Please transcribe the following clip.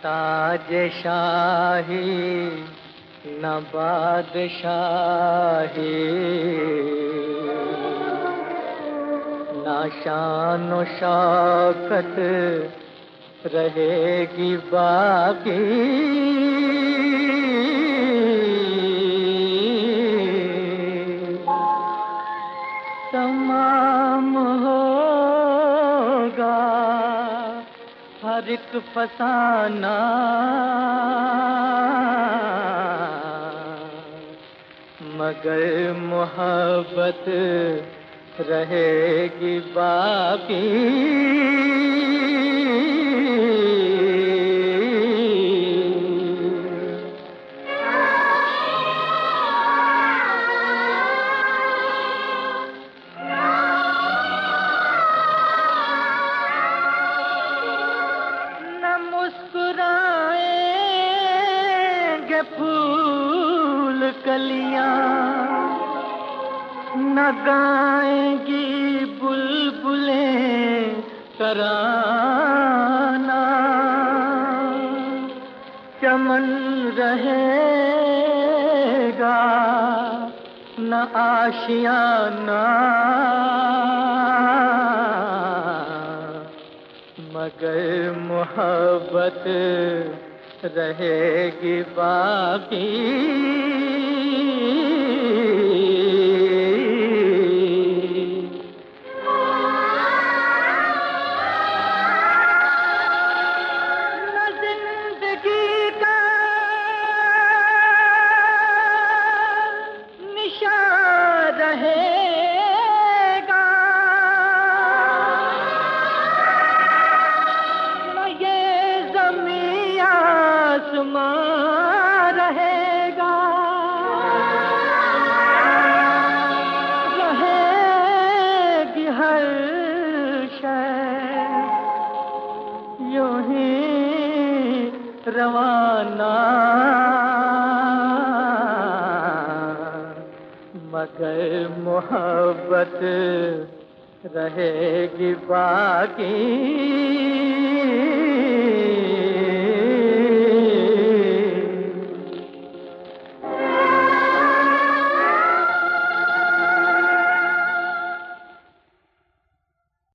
ताज शाही न बादशाही, ना शान व शौकत रहेगी बाकी। तमाम होगा हर एक फसाना, मगर मोहब्बत रहेगी बाकी। मुस्कुराएंगे फूल कलियां, न गाएंगी बुलबुलें तराना। चमन रहेगा न आशियाना, मगर मोहब्बत रहेगी बाकी। न जिंदगी का निशान रहेगा, रहेगा। रहेगी हर शय यूं ही रवाना, मगर मोहब्बत रहेगी बाकी।